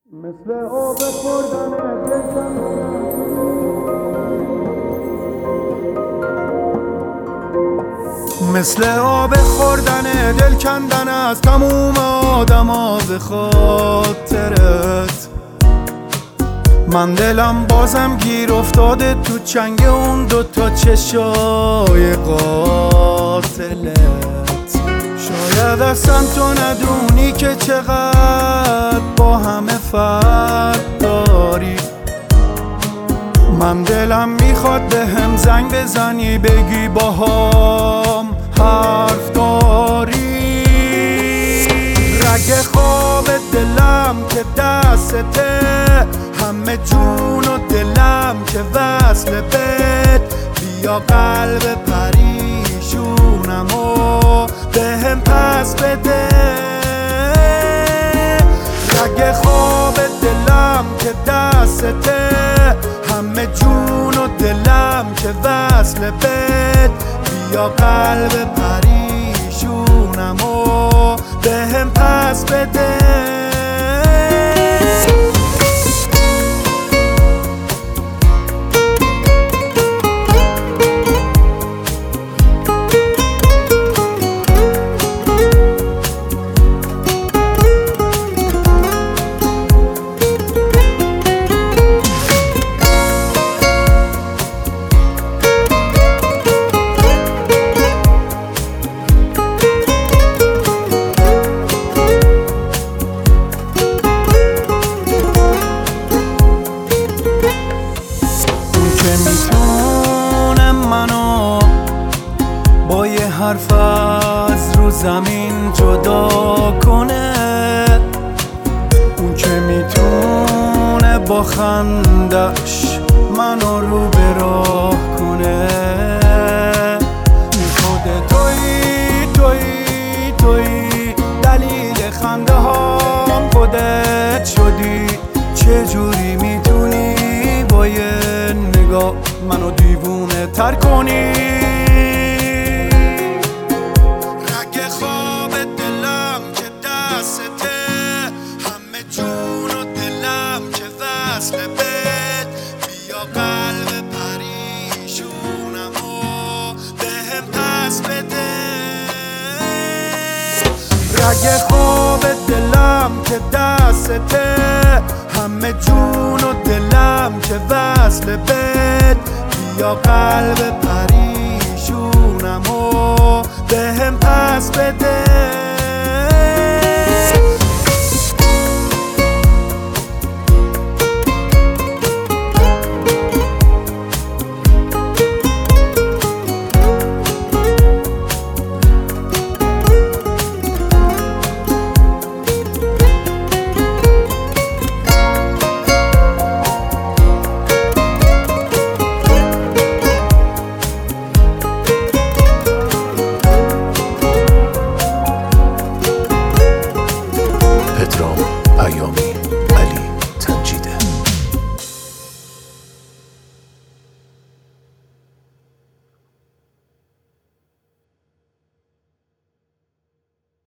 مثل آب خوردن دلکن، مثل آب خوردن دل کندن از تموم آدما به خاطرت. من دلم بازم گیر افتاده تو چنگ اون دوتا چشای قاتلت. شاید اصلا تو ندونی که چقدر با همه فرق داری. من دلم میخواد به هم زنگ بزنی بگی باهام حرف داری. رگ خواب دلم که دسته، همه جون و دلم که وصل بهت. بیا قلب پریشونمو به هم پس بده. رگ خواب دلم که دسته، همه جون و دلم که وصل بهت. بیا قلب پریشونمو به هم پس بده. میتونه منو با یه حرف از رو زمین جدا کنه. اون که میتونه با خندش منو رو به راه کنه. خود تویی دلیل خنده هام، خودت شدی. چجوری میتونی با یه نگاه منو دیوونه تر کنی؟ رگ خواب دلم که دسته، همه جون و دلم که وصل بهت. بیا قلب پریشونمو به هم پس بده. رگ خواب دلم که دسته، همه جون و دلم که وصل بهت. بیا قلب پریشونمو به هم پس بده.